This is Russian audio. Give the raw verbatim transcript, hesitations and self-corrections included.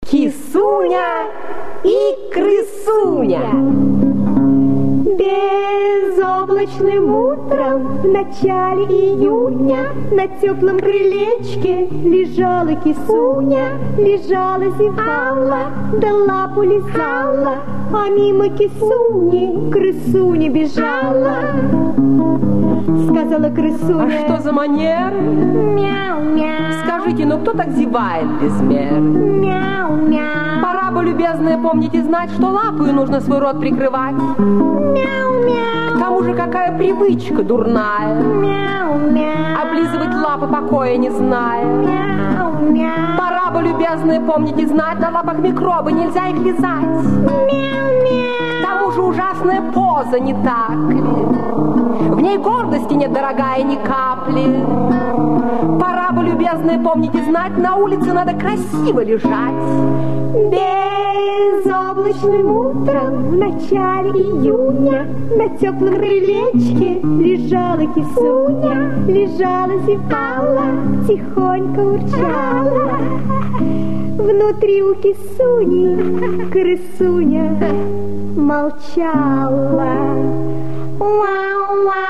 Кисуня и крысуня. Безоблачным утром в начале июня на теплом крылечке лежала кисуня, лежала, зевала, да лапу лизала, а мимо кисуни крысуня бежала. Сказала крысуня: а что за манер? Мяу-мяу. Скажите, ну кто так зевает без меры? Мяу-мяу. Пора бы, любезные, помнить и знать, что лапою нужно свой рот прикрывать. Мяу-мяу. К тому же какая привычка дурная. Мяу-мяу. Облизывать лапы покоя не зная. Мяу-мяу. Пора бы, любезные, помнить и знать, на лапах микробы, нельзя их лизать. Мяу-мяу. К тому же ужасная поза, не так ли? В ней гордости нет, дорогая, ни капли. Пора бы, любезные, помнить и знать, на улице надо красиво лежать. Безоблачным утром в начале июня на теплом крылечке лежала кисуня, лежала, зевала, тихонько урчала. Внутри у кисуни крысуня молчала. Вау-вау.